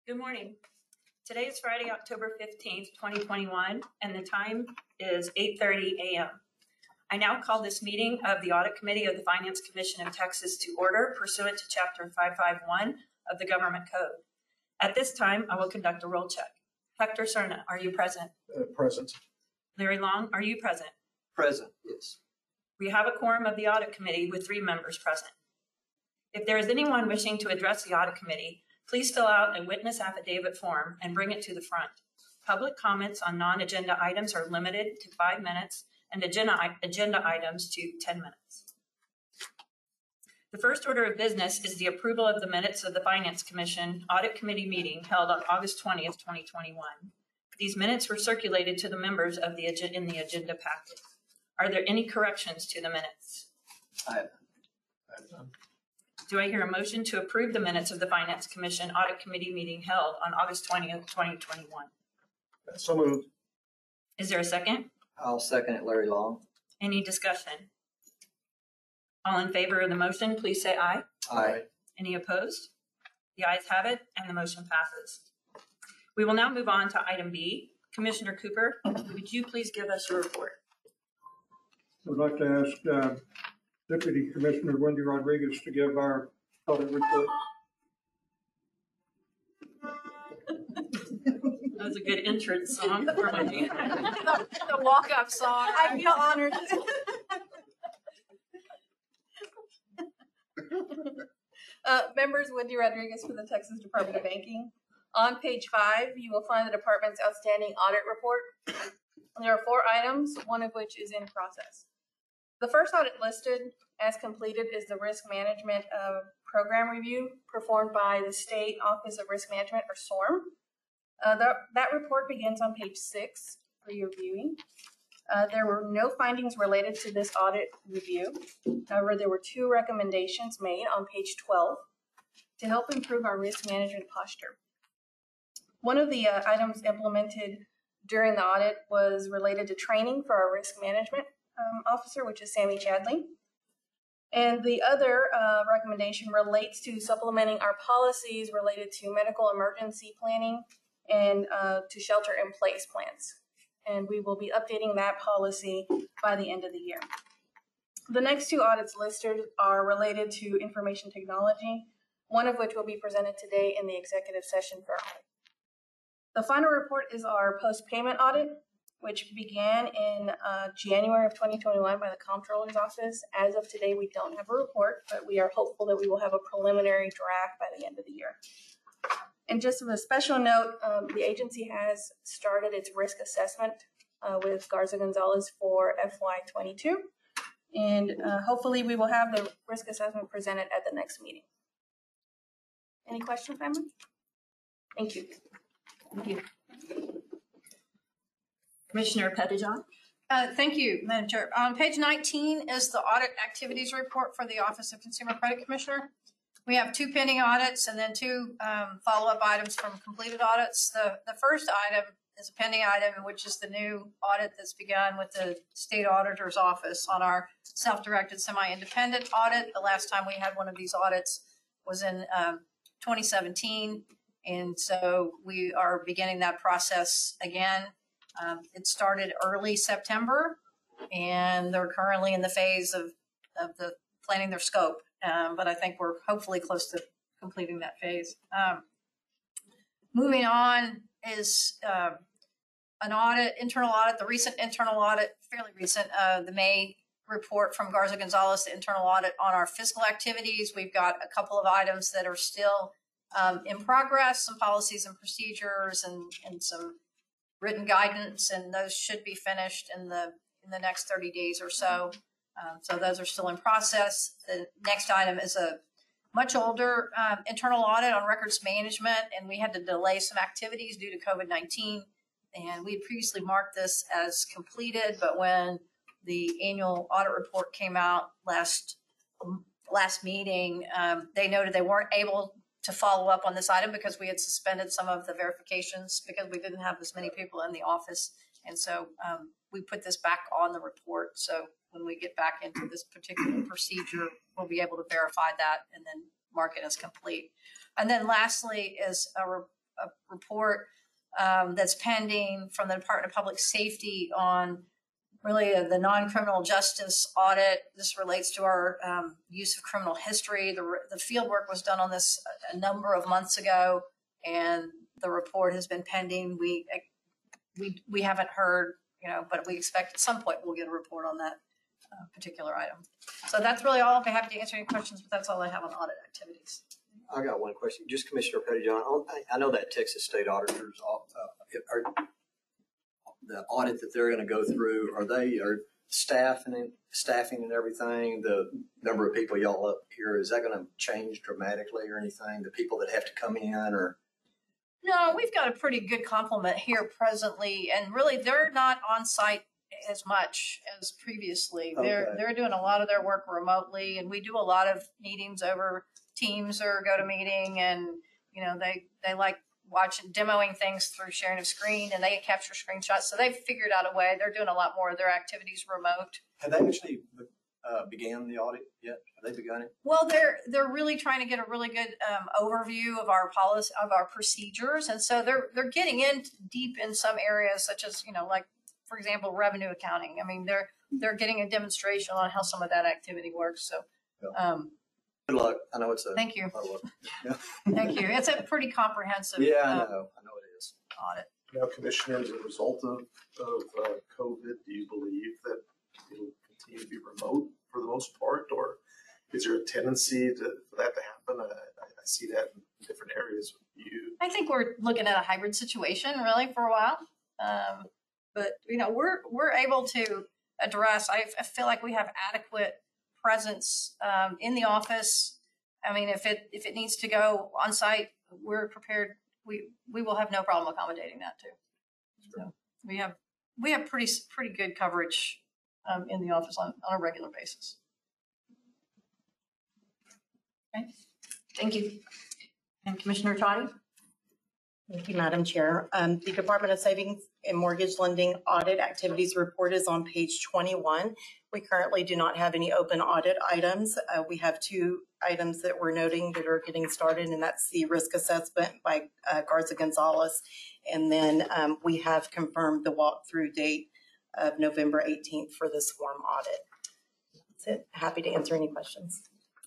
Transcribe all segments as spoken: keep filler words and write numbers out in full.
Good morning. Today is Friday, October fifteenth, twenty twenty-one, and the time is eight thirty a m I now call this meeting of the Audit Committee of the Finance Commission of Texas to order pursuant to Chapter five fifty-one of the Government Code. At this time, I will conduct a roll check. Hector Cerna, are you present? Uh, present. Larry Long, are you present? Present, yes. We have a quorum of the Audit Committee with three members present. If there is anyone wishing to address the Audit Committee, please fill out a witness affidavit form and bring it to the front. Public comments on non-agenda items are limited to five minutes and agenda, agenda items to ten minutes. The first order of business is the approval of the minutes of the Finance Commission Audit Committee meeting held on August twentieth, twenty twenty-one. These minutes were circulated to the members of the in the agenda packet. Are there any corrections to the minutes? I have none. Do I hear a motion to approve the minutes of the Finance Commission Audit Committee meeting held on August twentieth, twenty twenty-one? So moved. Is there a second? I'll second it, Larry Long. Any discussion? All in favor of the motion, please say aye. Aye. Any opposed? The ayes have it, and the motion passes. We will now move on to item B. Commissioner Cooper, would you please give us your report? I'd like to ask uh, Deputy Commissioner Wendy Rodriguez to give our audit report. That was a good entrance song for Wendy. the, the walk-up song. I feel honored. uh, members, Wendy Rodriguez for the Texas Department of Banking. On page five, you will find the department's outstanding audit report. There are four items, one of which is in process. The first audit listed as completed is the Risk Management uh, Program Review performed by the State Office of Risk Management, or SORM. Uh, the, that report begins on page six for your viewing. Uh, there were no findings related to this audit review. However, there were two recommendations made on page twelve to help improve our risk management posture. One of the uh, items implemented during the audit was related to training for our risk management um, officer, which is Sammy Chadley. And the other uh, recommendation relates to supplementing our policies related to medical emergency planning and uh, to shelter-in-place plans. And we will be updating that policy by the end of the year. The next two audits listed are related to information technology, one of which will be presented today in the executive session for audit. The final report is our post-payment audit, which began in uh, January of twenty twenty-one by the Comptroller's Office. As of today, we don't have a report, but we are hopeful that we will have a preliminary draft by the end of the year. And just as a special note, um, the agency has started its risk assessment uh, with Garza Gonzalez for F Y twenty-two. And uh, hopefully we will have the risk assessment presented at the next meeting. Any questions, family? Thank you. Thank you. Commissioner Pettijohn. Uh, thank you, Madam Chair. On page nineteen is the audit activities report for the Office of Consumer Credit Commissioner. We have two pending audits and then two um, follow-up items from completed audits. The, the first item is a pending item, which is the new audit that's begun with the State Auditor's Office on our self-directed semi-independent audit. The last time we had one of these audits was in um, twenty seventeen, and so we are beginning that process again. Um, it started early September, and they're currently in the phase of, of the planning their scope. Um, but I think we're hopefully close to completing that phase. Um, moving on is uh, an audit, internal audit, the recent internal audit, fairly recent, uh, the May report from Garza Gonzalez, the internal audit on our fiscal activities. We've got a couple of items that are still um, in progress, some policies and procedures and, and some written guidance, and those should be finished in the in the next thirty days or so. Um, so those are still in process. The next item is a much older um, internal audit on records management, and we had to delay some activities due to COVID nineteen. And we had previously marked this as completed, but when the annual audit report came out last last meeting, um, they noted they weren't able to follow up on this item because we had suspended some of the verifications because we didn't have as many people in the office. And so um, we put this back on the report. So when we get back into this particular procedure, we'll be able to verify that and then mark it as complete. And then lastly is a, a report um, that's pending from the Department of Public Safety on really uh, the non-criminal justice audit. This relates to our um, use of criminal history. The, the field work was done on this a, a number of months ago, and the report has been pending. We we we haven't heard, you know, but we expect at some point we'll get a report on that uh, particular item. So that's really all. I'll be happy to answer any questions, but that's all I have on audit activities. I got one question. Just Commissioner Pettyjohn, I, I know that Texas State Auditors, uh, are, the audit that they're going to go through, are they, are staffing, staffing and everything, the number of people y'all up here, is that going to change dramatically or anything? The people that have to come in or? No, we've got a pretty good complement here presently, and really they're not on site as much as previously. They're Okay. they're doing a lot of their work remotely, and we do a lot of meetings over Teams or GoToMeeting, and you know they they like watching demoing things through sharing of screen, and they capture screenshots. So they've figured out a way. They're doing a lot more of their activities remote. Have they actually uh, began the audit yet? Have they begun it? Well, they're they're really trying to get a really good um, overview of our policy, of our procedures, and so they're they're getting in deep in some areas, such as you know, like for example, revenue accounting. I mean, they're they're getting a demonstration on how some of that activity works. So, um, Good luck. I know it's a. thank you, a lot of work. Yeah. thank you. It's a pretty comprehensive Yeah, I uh, know. I know it is. audit. Now, Commissioner, as a result of, of uh, COVID, do you believe that it'll continue to be remote for the most part? Or is there a tendency to, for that to happen? I, I I see that in different areas with you. I think we're looking at a hybrid situation really for a while. Um, but you know, we're, we're able to address, I, I feel like we have adequate presence, um, in the office. I mean, if it, if it needs to go on site, we're prepared. We, we will have no problem accommodating that too. So we have, we have pretty, pretty good coverage, um, in the office on, on a regular basis. Okay, thank you. And Commissioner Toddy? Thank you, Madam Chair. Um, the Department of Savings and Mortgage Lending Audit Activities Report is on page twenty-one. We currently do not have any open audit items. Uh, we have two items that we're noting that are getting started, and that's the risk assessment by uh, Garza Gonzalez. And then um, we have confirmed the walkthrough date of November eighteenth for the swarm audit. That's it. Happy to answer any questions.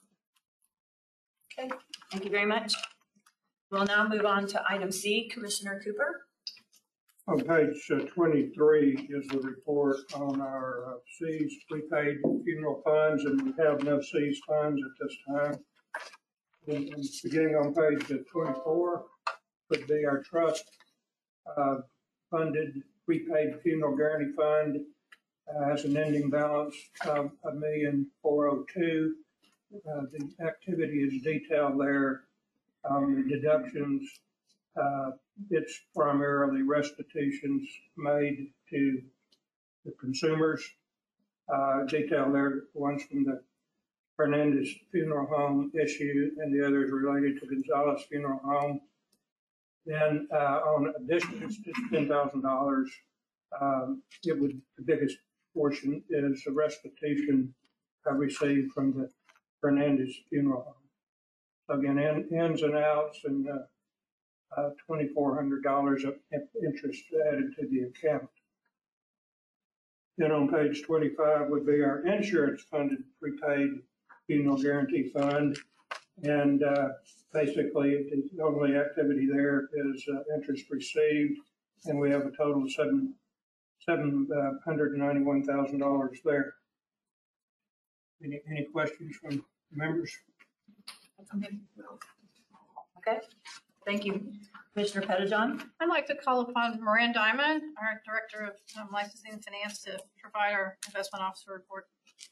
Okay, thank you very much. We'll now move on to item C, Commissioner Cooper. On page uh, twenty-three is the report on our uh, seized prepaid funeral funds, and we have no seized funds at this time. And, and beginning on page twenty-four would be our trust uh, funded prepaid funeral guarantee fund, uh, has an ending balance of a million four oh two. Uh, the activity is detailed there. Um, the deductions, uh, it's primarily restitutions made to the consumers. Uh, detailed there, one's from the Hernandez Funeral Home issue and the others related to Gonzalez Funeral Home. Then uh, on additions, it's ten thousand dollars. Um, it would, the biggest portion is the restitution I received from the Hernandez Funeral Home. So again, in, ins and outs, and uh, uh, twenty-four hundred dollars of interest added to the account. Then on page twenty-five would be our insurance-funded prepaid funeral guarantee fund. And uh, basically, the only activity there is uh, interest received, and we have a total of seven, seven hundred ninety-one thousand dollars there. Any, any questions from members? Okay. Okay, thank you. Commissioner Pettyjohn? I'd like to call upon Moran Diamond, our Director of um, Licensing and Finance, to provide our investment officer report.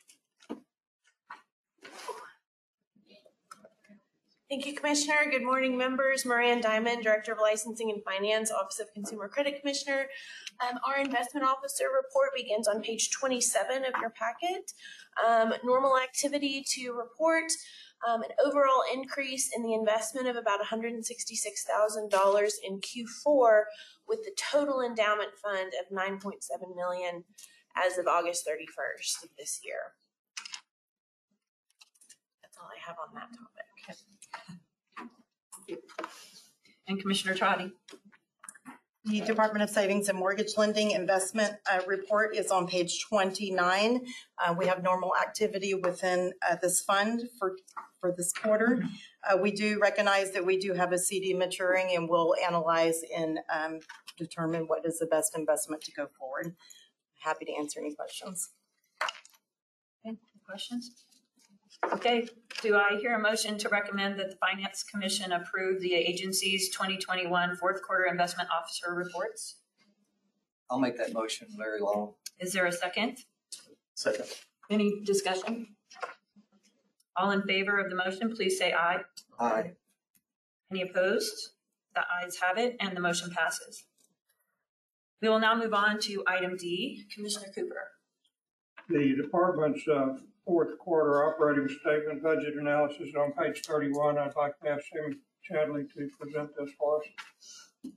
Thank you, Commissioner. Good morning, members. Moran Diamond, Director of Licensing and Finance, Office of Consumer Credit Commissioner. Um, our investment officer report begins on page twenty-seven of your packet. Um, normal activity to report. Um, an overall increase in the investment of about one hundred sixty-six thousand dollars in Q four, with the total endowment fund of nine point seven million dollars as of August thirty-first of this year. That's all I have on that topic. And Commissioner Toddy. The Department of Savings and Mortgage Lending Investment uh, Report is on page twenty-nine. Uh, We have normal activity within uh, this fund for, for this quarter. Uh, We do recognize that we do have a C D maturing, and we'll analyze and um, determine what is the best investment to go forward. Happy to answer any questions. Okay, questions? Okay, do I hear a motion to recommend that the Finance Commission approve the agency's twenty twenty-one fourth quarter investment officer reports? I'll make that motion, Larry Long. Is there a second? Second. Any discussion? All in favor of the motion, please say aye. Aye. Any opposed? The ayes have it, and the motion passes. We will now move on to item D. Commissioner Cooper. The department's uh, fourth quarter operating statement budget analysis is on page thirty-one. I'd like to ask Sammy Chadley to present this for us.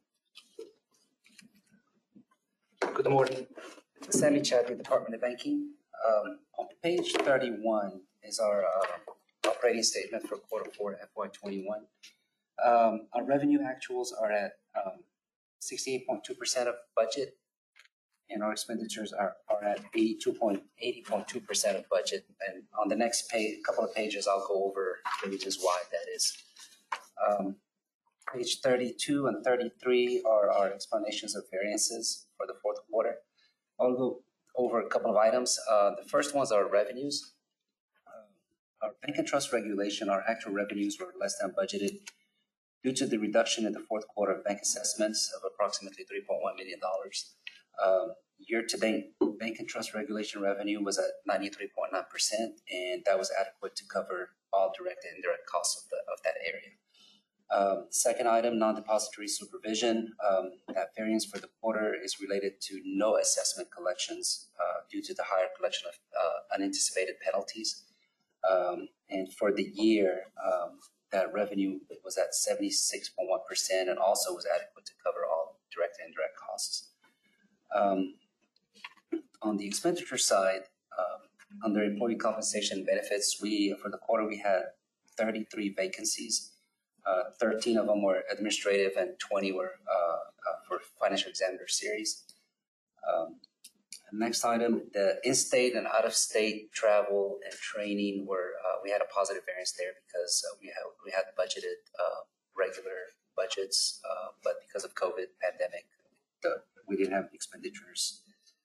Good morning. Sammy Chadley, Department of Banking. Um, on page thirty-one is our uh, operating statement for quarter four F Y twenty-one. Um, our revenue actuals are at um, sixty-eight point two percent of budget, and our expenditures are, are at eighty-two point eighty point two percent of budget. And on the next page, couple of pages, I'll go over the reasons why that is. Um, page thirty-two and thirty-three are our explanations of variances for the fourth quarter. I'll go over a couple of items. Uh, the first ones are revenues. Uh, our bank and trust regulation, our actual revenues were less than budgeted due to the reduction in the fourth quarter of bank assessments of approximately three point one million dollars. Um, year-to-date, bank and trust regulation revenue was at ninety-three point nine percent, and that was adequate to cover all direct and indirect costs of, the, of that area. Um, second item, non-depository supervision. Um, that variance for the quarter is related to no assessment collections uh, due to the higher collection of uh, unanticipated penalties. Um, and for the year, um, that revenue was at seventy-six point one percent and also was adequate to cover all direct and indirect costs. Um, on the expenditure side, um, under employee compensation and benefits, we for the quarter we had thirty-three vacancies. Uh, thirteen of them were administrative and twenty were uh, uh, for financial examiner series. Um, next item, the in-state and out-of-state travel and training were uh, we had a positive variance there because uh, we had we had budgeted uh, regular budgets, uh, but because of COVID pandemic, the, we didn't have expenditures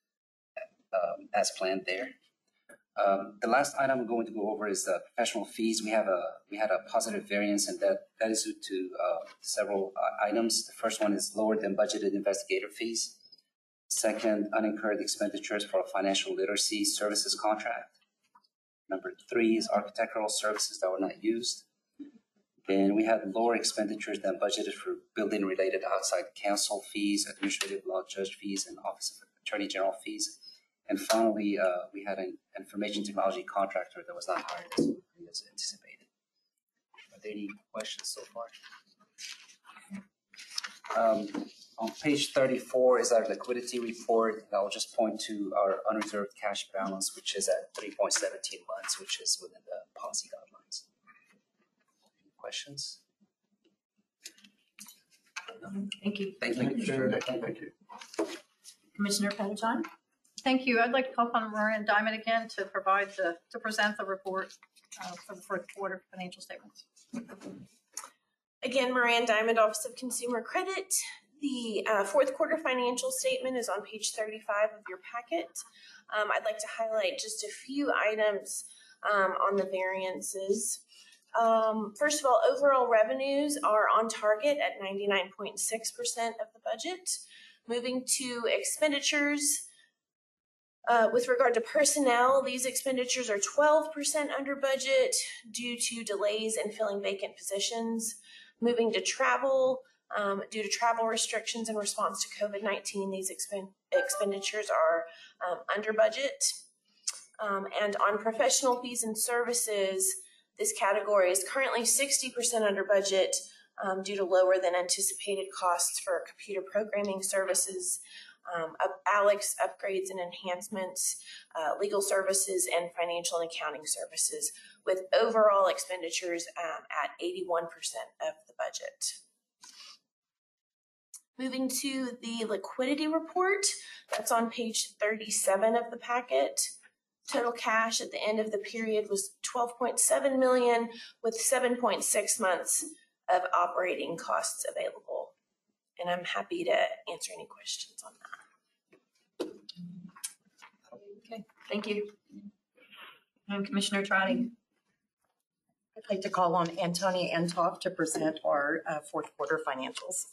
um, as planned there. Um, the last item I'm going to go over is the professional fees. We have a we had a positive variance, and that that is due to uh, several uh, items. The first one is lower than budgeted investigator fees. Second, unincurred expenditures for a financial literacy services contract. Number three is architectural services that were not used. Then we had lower expenditures than budgeted for building-related outside counsel fees, administrative law judge fees, and Office of Attorney General fees. And finally, uh, we had an information technology contractor that was not hired as, as anticipated. Are there any questions so far? Um, on page thirty-four is our liquidity report. And I'll just point to our unreserved cash balance, which is at three point one seven months, which is within the policy guidelines. Any questions? Thank you. Thank you. Sure, thank you. Commissioner Pettijohn. Thank you. I'd like to call upon Miranda Diamond again to provide the, to present the report uh, for the fourth quarter financial statements. Again, Moran Diamond, Office of Consumer Credit. The uh, fourth quarter financial statement is on page thirty-five of your packet. Um, I'd like to highlight just a few items um, on the variances. Um, first of all, overall revenues are on target at ninety-nine point six percent of the budget. Moving to expenditures, Uh, with regard to personnel, these expenditures are twelve percent under budget due to delays in filling vacant positions. Moving to travel, um, due to travel restrictions in response to COVID nineteen, these expen- expenditures are um, under budget. Um, and on professional fees and services, this category is currently sixty percent under budget um, due to lower than anticipated costs for computer programming services, Um, Alex upgrades and enhancements, uh, legal services, and financial and accounting services, with overall expenditures um, at eighty-one percent of the budget. Moving to the liquidity report, that's on page thirty-seven of the packet. Total cash at the end of the period was twelve point seven million with seven point six months of operating costs available. And I'm happy to answer any questions on that. Okay, thank you. And Commissioner Trotting. I'd like to call on Antonia Antoff to present our uh, fourth quarter financials.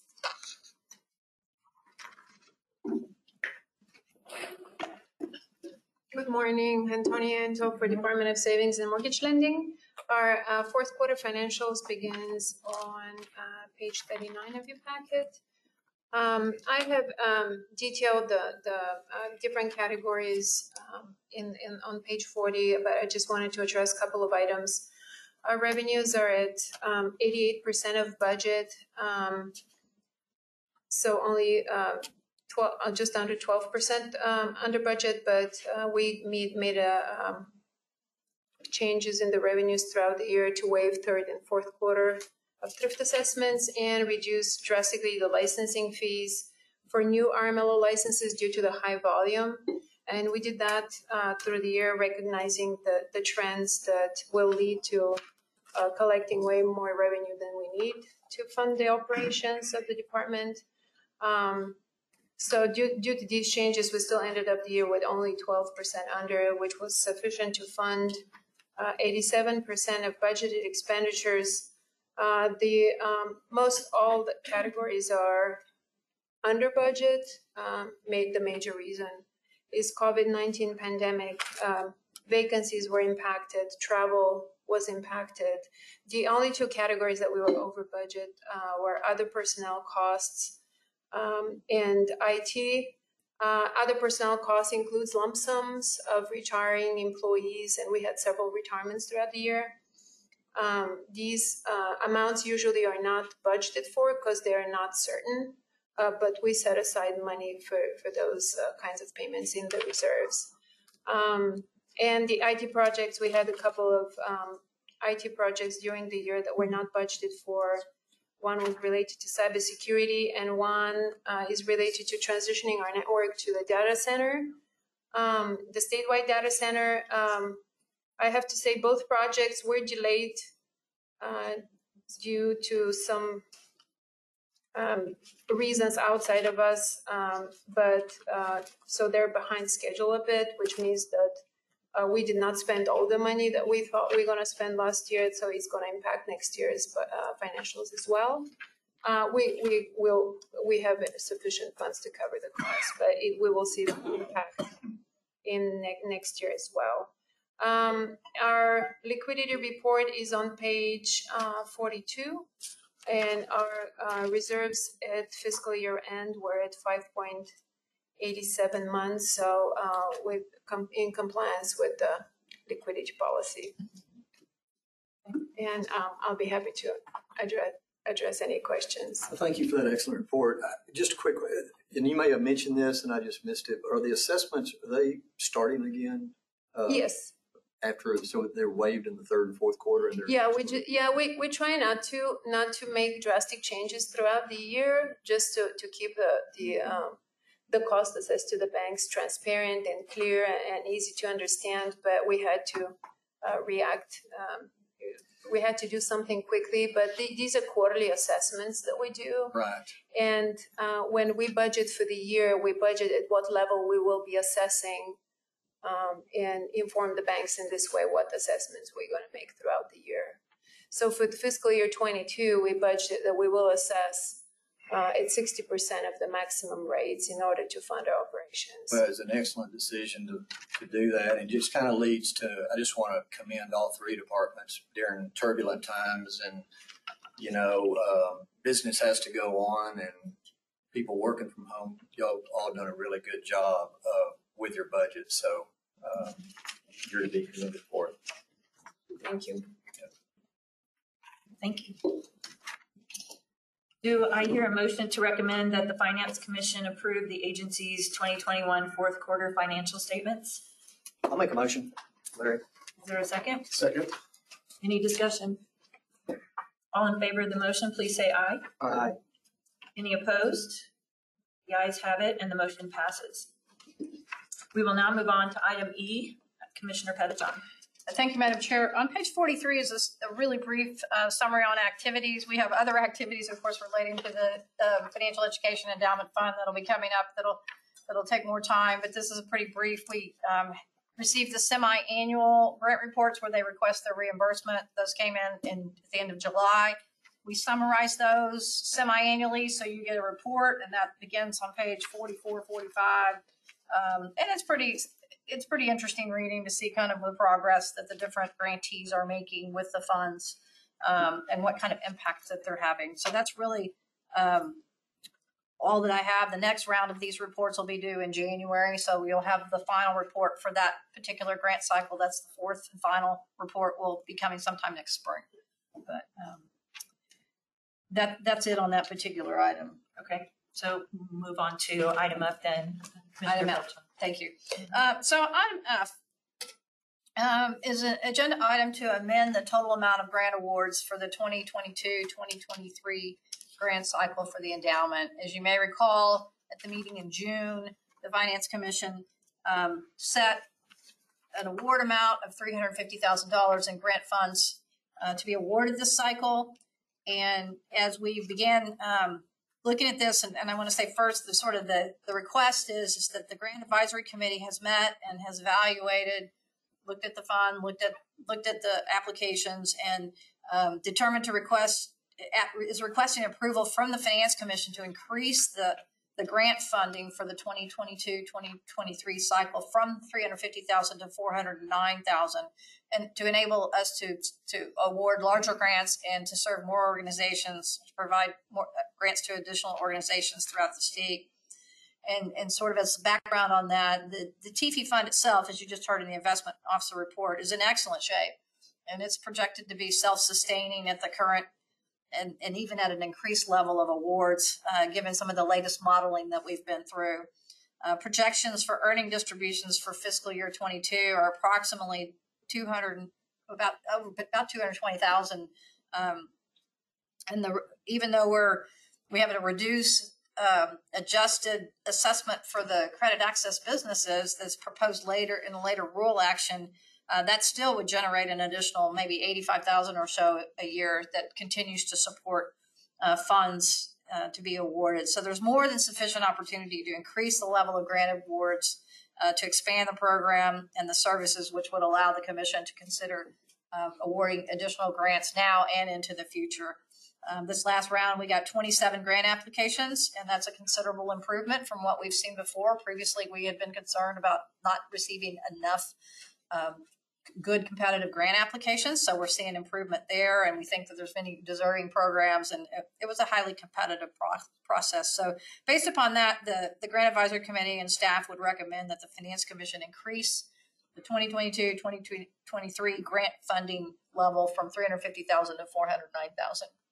Good morning, Antonia Anto for Department of Savings and Mortgage Lending. Our uh, fourth quarter financials begins on uh, page thirty-nine of your packet. Um, I have um, detailed the, the uh, different categories um, in, in on page forty, but I just wanted to address a couple of items. Our revenues are at um, eighty-eight percent of budget, um, so only uh, twelve, uh, just under twelve percent um, under budget, but uh, we made, made a, um, changes in the revenues throughout the year to waive third and fourth quarter of thrift assessments and reduce drastically the licensing fees for new R M L O licenses due to the high volume. And we did that uh, through the year, recognizing the, the trends that will lead to uh, collecting way more revenue than we need to fund the operations of the department. Um, So due, due to these changes, we still ended up the year with only twelve percent under, which was sufficient to fund uh, eighty-seven percent of budgeted expenditures. Uh, the um, most all the categories are under budget. Um, made the major reason is COVID nineteen pandemic. Um, vacancies were impacted, travel was impacted. The only two categories that we were over budget uh, were other personnel costs Um, and I T. Uh, other personnel costs includes lump sums of retiring employees, and we had several retirements throughout the year. Um, these uh, amounts usually are not budgeted for because they are not certain, uh, but we set aside money for, for those uh, kinds of payments in the reserves. Um, and the I T projects, we had a couple of um, I T projects during the year that were not budgeted for. One was related to cybersecurity, and one uh, is related to transitioning our network to the data center. Um, the statewide data center, um, I have to say both projects were delayed uh, due to some um, reasons outside of us, um, but uh, so they're behind schedule a bit, which means that Uh, we did not spend all the money that we thought we were going to spend last year, so it's going to impact next year's uh, financials as well. Uh, we we will we have sufficient funds to cover the cost, but it, we will see the impact in ne- next year as well. Um, our liquidity report is on page uh, forty-two, and our uh, reserves at fiscal year end were at five point eighty-seven months, so uh, with com- in compliance with the liquidity policy. And um, I'll be happy to address address any questions. Thank you for that excellent report. Uh, Just a quick, and you may have mentioned this and I just missed it, are the assessments, are they starting again? Uh, Yes. After, so they're waived in the third and fourth quarter? And they're Yeah, we ju- yeah we, we try not to not to make drastic changes throughout the year, just to, to keep the the um, the cost assessed to the banks transparent and clear and easy to understand, but we had to uh, react. Um, we had to do something quickly, but th- these are quarterly assessments that we do. Right. And uh, when we budget for the year, we budget at what level we will be assessing um, and inform the banks in this way what assessments we're going to make throughout the year. So for the fiscal year twenty-two, we budgeted that we will assess Uh, at sixty percent of the maximum rates in order to fund our operations. Well, it's an excellent decision to, to do that, and just kind of leads to, I just want to commend all three departments during turbulent times, and, you know, uh, business has to go on, and people working from home, y'all all done a really good job uh, with your budget, so uh, you're to be commended for it. Thank you. Thank you. Do I hear a motion to recommend that the Finance Commission approve the agency's twenty twenty-one fourth quarter financial statements? I'll make a motion. Larry? Is there a second? Second. Any discussion? All in favor of the motion, please say aye. Aye. Any opposed? The ayes have it, and the motion passes. We will now move on to item E. Commissioner Pettijohn. Thank you, Madam Chair. On page forty-three is a s- a really brief uh, summary on activities. We have other activities, of course, relating to the uh, Financial Education Endowment Fund that'll be coming up that'll that'll take more time, but this is a pretty brief. We um, received the semi-annual grant reports where they request their reimbursement. Those came in, in at the end of July. We summarize those semi-annually, so you get a report, and that begins on page forty-four, forty-five. Um, and it's pretty it's pretty interesting reading to see kind of the progress that the different grantees are making with the funds, um, and what kind of impact that they're having. So that's really um, all that I have. The next round of these reports will be due in January, so we'll have the final report for that particular grant cycle. That's the fourth and final report will be coming sometime next spring. But um, that that's it on that particular item. Okay, so move on to item F then. Item F. Thank you. Uh, so item F um, is an agenda item to amend the total amount of grant awards for the twenty twenty-two twenty twenty-three grant cycle for the endowment. As you may recall, at the meeting in June, the Finance Commission um, set an award amount of three hundred fifty thousand dollars in grant funds uh, to be awarded this cycle. And as we began um, looking at this, and, and I want to say first, the sort of the, the request is, is that the Grant Advisory Committee has met and has evaluated, looked at the fund, looked at looked at the applications, and um, determined to request is requesting approval from the Finance Commission to increase the the grant funding for the twenty twenty-two twenty twenty-three cycle from three hundred fifty thousand dollars to four hundred nine thousand dollars, and to enable us to to award larger grants and to serve more organizations, to provide more grants to additional organizations throughout the state. And, and sort of as background on that, the, the T F I fund itself, as you just heard in the investment officer report, is in excellent shape. And it's projected to be self-sustaining at the current and, and even at an increased level of awards, uh, given some of the latest modeling that we've been through. Uh, projections for earning distributions for fiscal year twenty-two are approximately two hundred, about about two hundred twenty thousand. Um, and the even though we're we have a reduced um, adjusted assessment for the credit access businesses that's proposed later in a later rule action, uh, that still would generate an additional maybe eighty-five thousand or so a year that continues to support uh, funds uh, to be awarded. So there's more than sufficient opportunity to increase the level of grant awards, uh, to expand the program and the services, which would allow the commission to consider um, awarding additional grants now and into the future. Um, this last round, we got twenty-seven grant applications, and that's a considerable improvement from what we've seen before. Previously, we had been concerned about not receiving enough um, good competitive grant applications, so we're seeing improvement there, and we think that there's many deserving programs, and it, it was a highly competitive pro- process. So based upon that, the, the Grant Advisory Committee and staff would recommend that the Finance Commission increase the twenty twenty-two twenty twenty-three grant funding level from three hundred fifty thousand dollars to four hundred nine thousand dollars.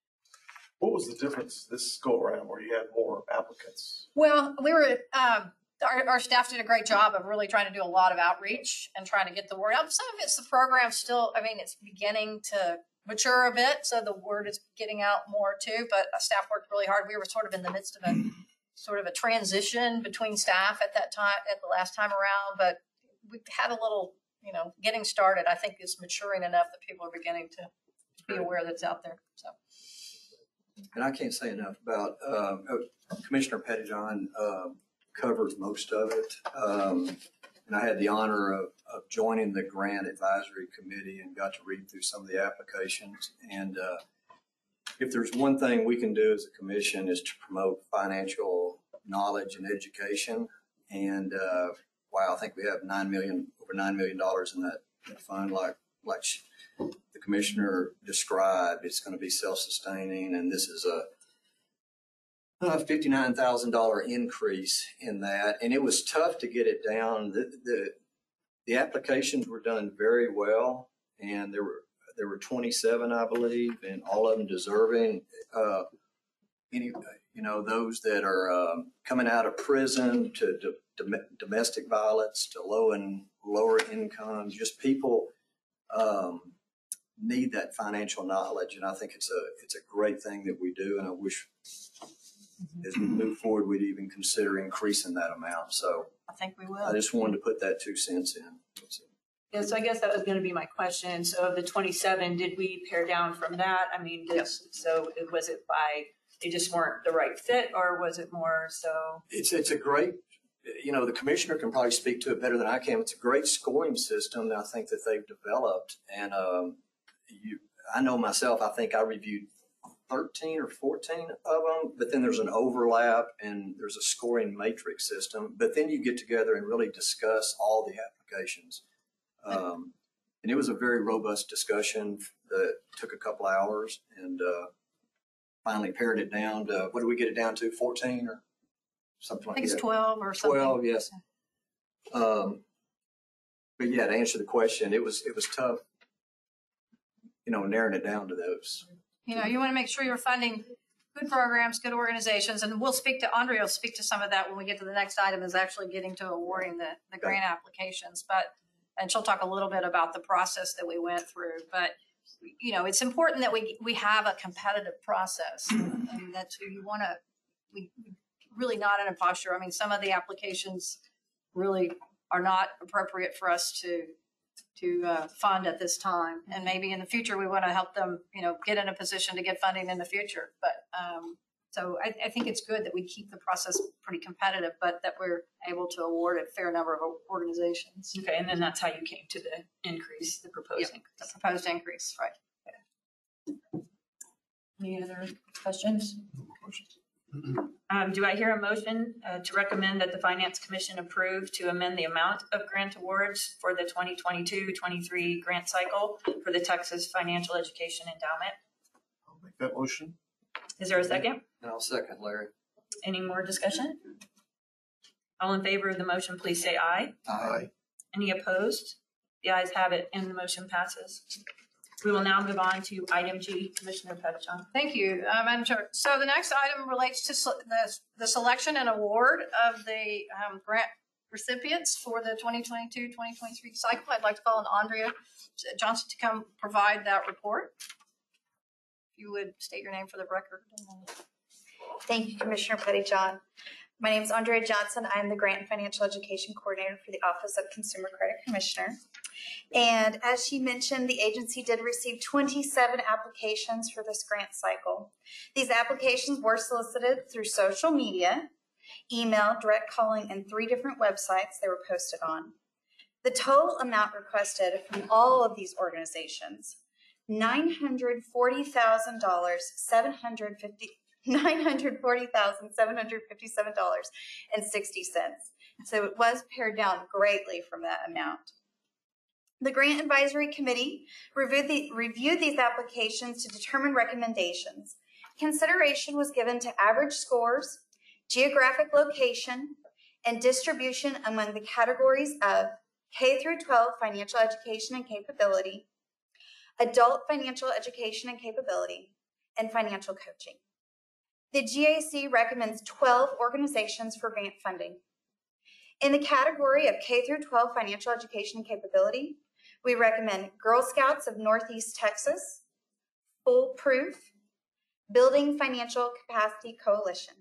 What was the difference this go around where you had more applicants? Well, we were, um, our, our staff did a great job of really trying to do a lot of outreach and trying to get the word out. Some of it's the program still, I mean, it's beginning to mature a bit, so the word is getting out more too, but staff worked really hard. We were sort of in the midst of a sort of a transition between staff at that time, at the last time around, but we had a little, you know, getting started. I think it's maturing enough that people are beginning to be aware that it's out there, so. And I can't say enough about, um, Commissioner Pettijohn uh, covered most of it. Um, and I had the honor of, of joining the Grant Advisory Committee and got to read through some of the applications. And uh, if there's one thing we can do as a commission is to promote financial knowledge and education. And uh, wow, I think we have nine million, over nine million dollars in that, that fund, like like. the commissioner described. It's going to be self-sustaining, and this is a, a fifty-nine thousand dollars increase in that. And it was tough to get it down. The, the the applications were done very well, and there were there were twenty-seven, I believe, and all of them deserving. Uh, any, you know, those that are um, coming out of prison to, to, to domestic violence to low and lower income, just people. Um, need that financial knowledge, and I think it's a it's a great thing that we do, and I wish as we move forward, we'd even consider increasing that amount. So I think we I will. just wanted to put that two cents in. Yeah, so I guess that was gonna be my question. So of the twenty-seven, did we pare down from that? I mean, did, Yes. so it- was it by, they just weren't the right fit, or was it more so? It's, it's a great, you know, the commissioner can probably speak to it better than I can. It's a great scoring system that I think that they've developed. And um, you, I know myself, I think I reviewed thirteen or fourteen of them, but then there's an overlap and there's a scoring matrix system. But then you get together and really discuss all the applications. Um, and it was a very robust discussion that took a couple hours and uh, finally pared it down to, what did we get it down to, fourteen or something I like think it's that? twelve or something. Twelve, yes. Um, but yeah, to answer the question, it was, it was tough, you know, narrowing it down to those. You know, you want to make sure you're funding good programs, good organizations, and we'll speak to, Andrea will speak to some of that when we get to the next item, is actually getting to awarding the, the grant applications. But, and she'll talk a little bit about the process that we went through. But, you know, it's important that we, we have a competitive process. And that's who you want to, we really not in a posture. I mean, some of the applications really are not appropriate for us to to uh, fund at this time. And maybe in the future, we want to help them, you know, get in a position to get funding in the future. But um, so I, I think it's good that we keep the process pretty competitive, but that we're able to award a fair number of organizations. Okay, and then that's how you came to the increase, the proposed Yep, increase. the proposed increase, right. Any other questions? Um, do I hear a motion uh, to recommend that the Finance Commission approve to amend the amount of grant awards for the twenty twenty-two twenty-three grant cycle for the Texas Financial Education Endowment? I'll make that motion. Is there a second? And I'll second Larry. Any more discussion? All in favor of the motion, please say aye. Aye. Any opposed? The ayes have it and the motion passes. We will now move on to item G. Commissioner Pettijohn. Thank you, uh, Madam Chair. So the next item relates to se- the, the selection and award of the um, grant recipients for the twenty twenty-two twenty twenty-three cycle. I'd like to call on Andrea Johnson to come provide that report. If you would state your name for the record. Thank you, Commissioner Pettyjohn. My name is Andrea Johnson. I am the Grant and Financial Education Coordinator for the Office of Consumer Credit Commissioner. And as she mentioned, the agency did receive twenty-seven applications for this grant cycle. These applications were solicited through social media, email, direct calling, and three different websites they were posted on. The total amount requested from all of these organizations, nine hundred forty thousand dollars, seven hundred fifty nine hundred forty thousand seven hundred fifty-seven dollars and sixty cents. So it was pared down greatly from that amount. The Grant Advisory Committee reviewed, the, reviewed these applications to determine recommendations. Consideration was given to average scores, geographic location, and distribution among the categories of K through twelve financial education and capability, adult financial education and capability, and financial coaching. The G A C recommends twelve organizations for grant funding. In the category of K through twelve financial education and capability, we recommend Girl Scouts of Northeast Texas, Foolproof, Building Financial Capacity Coalition.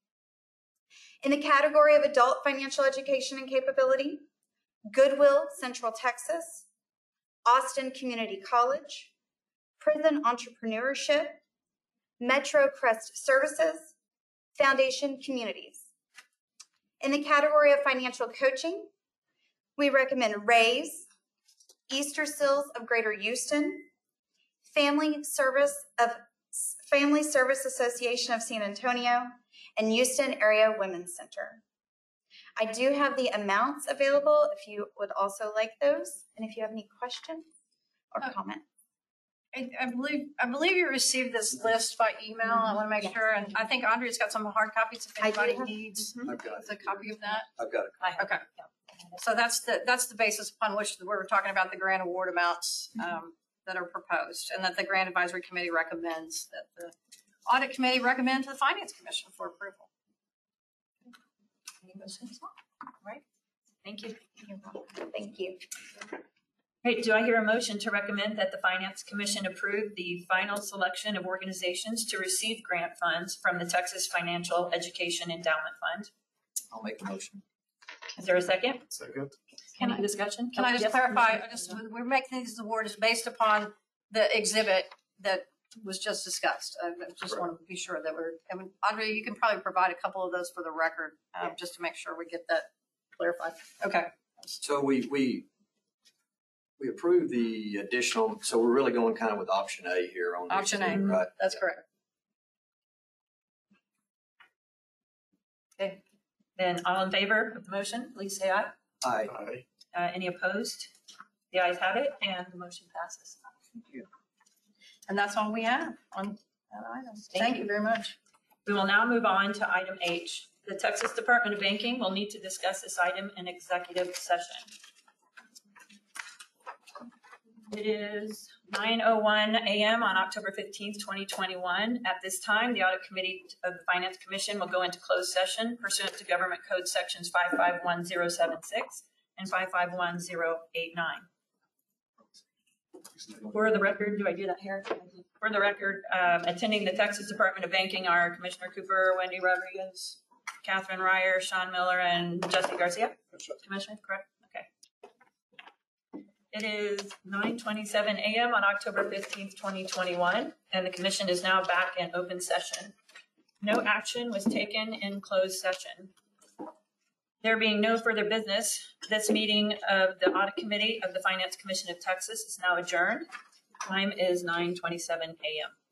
In the category of adult financial education and capability, Goodwill Central Texas, Austin Community College, Prison Entrepreneurship, Metro Crest Services, Foundation Communities. In the category of financial coaching, we recommend RAISE, Easter Seals of Greater Houston, Family Service of Family Service Association of San Antonio, and Houston Area Women's Center. I do have the amounts available if you would also like those, and if you have any questions or Oh. comments. I, I believe I believe you received this list by email. I want to make Yes. sure, and I think Andrea's got some hard copies if I do anybody have- needs Mhm. I've got it. a copy of that. I've got it. I have- Okay. So that's the that's the basis upon which we're talking about the grant award amounts um, that are proposed, and that the Grant Advisory Committee recommends that the Audit Committee recommend to the Finance Commission for approval. Any questions? All right. Thank you. You're welcome. Thank you. Great. Do I hear a motion to recommend that the Finance Commission approve the final selection of organizations to receive grant funds from the Texas Financial Education Endowment Fund? I'll make the motion. Is there a second? Second. Can Any I- discussion? Can I just Yes, clarify, Commissioner. I just, we're making these awards based upon the exhibit that was just discussed. I just want to be sure that we're, I mean, Andre, you can probably provide a couple of those for the record, um, just to make sure we get that clarified. Okay. So we, we, we approved the additional, so we're really going kind of with option A here on. these Option two, A. Right? That's correct. Okay. Then all in favor of the motion, please say aye. Aye. Aye. Uh, Any opposed? The ayes have it, and the motion passes. And that's all we have on that item. Thank Thank you. you very much. We will now move on to item H. The Texas Department of Banking will need to discuss this item in executive session. It is nine oh one a.m. on October fifteenth, twenty twenty-one. At this time, the Audit Committee of the Finance Commission will go into closed session pursuant to Government Code Sections five five one zero seven six and five five one zero eight nine. For the record, do I do that here? For the record, um, attending the Texas Department of Banking are Commissioner Cooper, Wendy Rodriguez, Catherine Ryer, Sean Miller, and Jesse Garcia. Commissioner, correct? Okay. It is nine twenty-seven a.m. on October fifteenth, twenty twenty-one, and the commission is now back in open session. No action was taken in closed session. There being no further business, this meeting of the Audit Committee of the Finance Commission of Texas is now adjourned. Time is nine twenty-seven a.m.